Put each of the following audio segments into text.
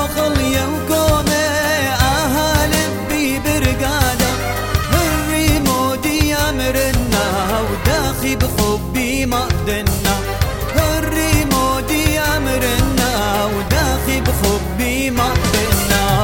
خليه وقومه اهل برقاده الريمودي امرنا وداخي بحبي مقدنا الريمودي امرنا وداخي بحبي مقدنا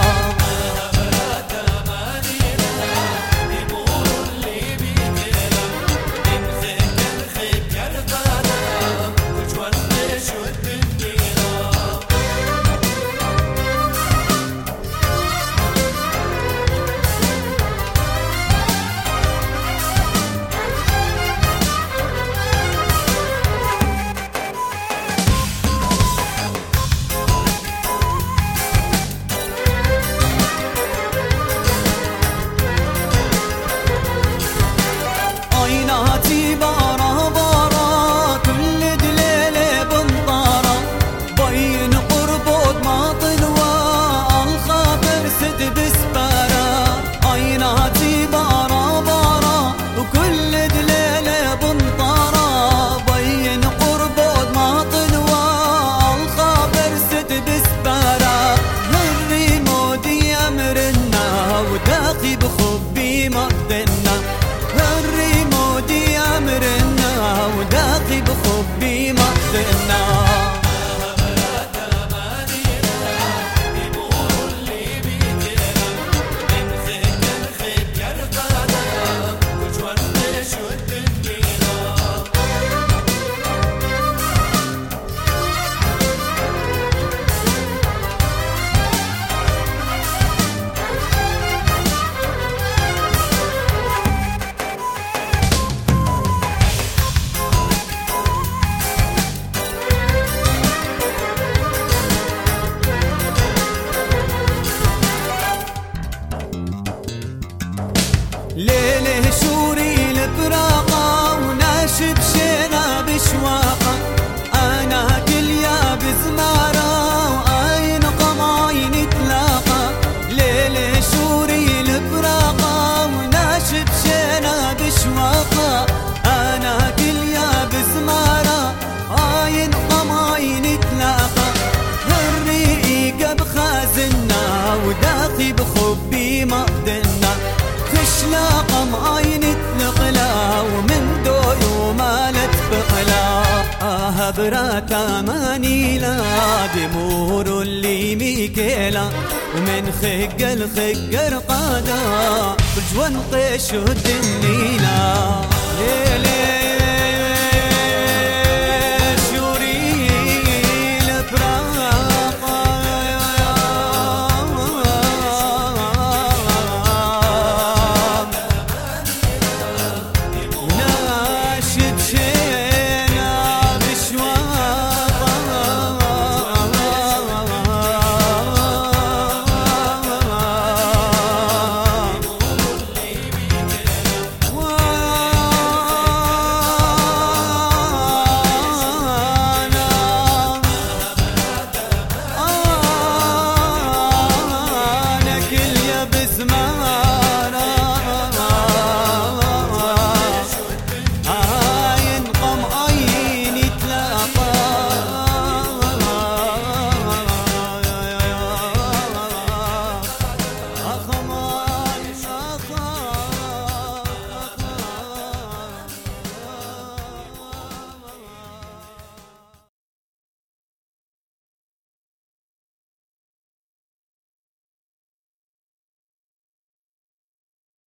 عيناتي بارا بارا كل دليلة بنطارة بين قربود ما طلوا الخابر سد بسبارة عيناتي بارا بارا وكل دليلة بنطارة بين قربود ما طلوا الخابر سد بسبارة الريمودي امرنا وداخي بخبي مقدنا الريمودي امرنا وداخي بخبي مقدنا ليله شوري البراقة وناشب شينا بشواقة أنا كل يا بزمارة وعين قمعين تلاقى ليله شوري البراقة وناشب شينا بشواقة أنا كل يا بزمارة عين قمعين تلاقى الريقة بخازنا وداخي بخبي مقدنا خشلاقة معاين تنقلا ومن دوي ومالت بقلا براتا مانيلا دمور اللي ميكيلا ومن خقل خقر قادا بجوان قيش الدنيلا ليلي